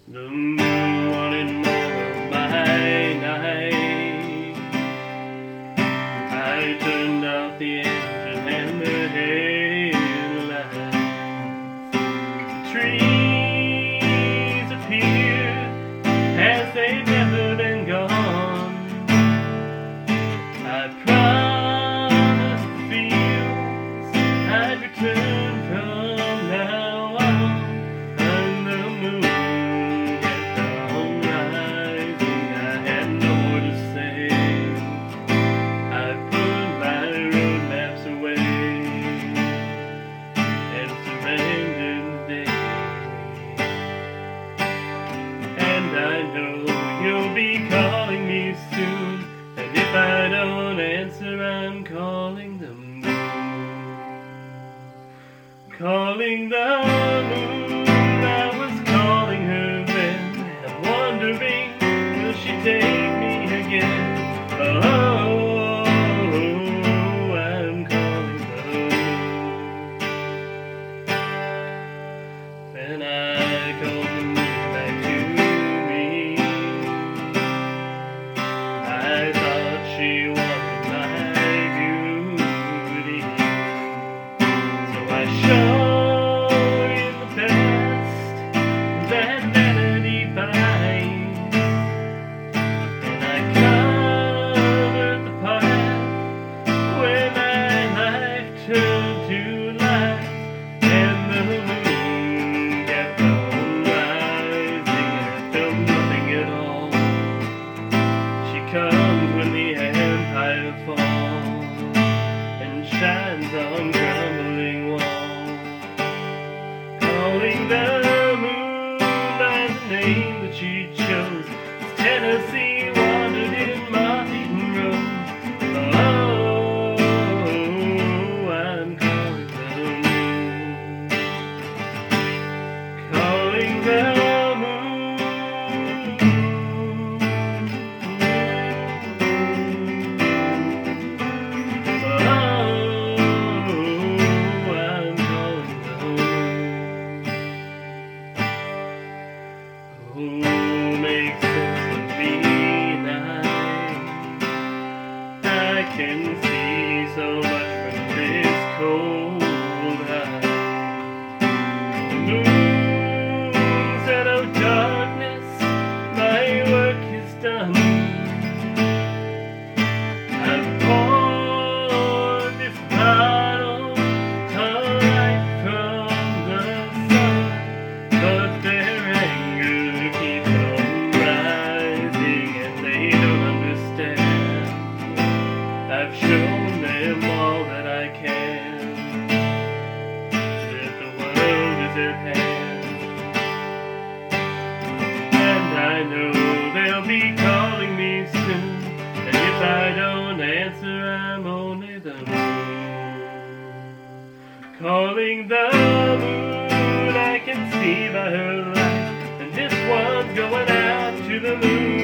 The moon wanted more of my night. I turned off the engine and the headlights. The trees appeared as they'd never been gone. I promised the fields I'd return from now on. And the moon kept on rising. I had no more to say. I put my road maps away and surrendered the day. And I know you'll be calling me soon, and if I don't answer, I'm calling the moon. Calling the moon, I was calling her then, and wondering, will she take me again? Oh, I'm calling the moon. Then I called the moon back to me. I thought she wanted my beauty, so I showed in the past that vanity binds, and I covered the path where my life turned to life, and the moon kept on rising, and I felt nothing at all. She comes when the empire falls and shines on crumbling walls. Calling the moon by the name that she chose, as Tennessee wandered in moth-eaten rows. Oh, I'm calling the moon. Calling the who makes sense of me now? I can see so much from this cold eye. The moon said, "Oh darkness, my work is done. I've poured this bottle of light from the sun, but their anger keeps on rising, and they don't understand. I've shown them all that I can, that the world is at hand, and I know they'll be calling me soon, and if I don't answer, I'm only the moon. Calling the moon, I can see by her light, and this one's going out to the moon.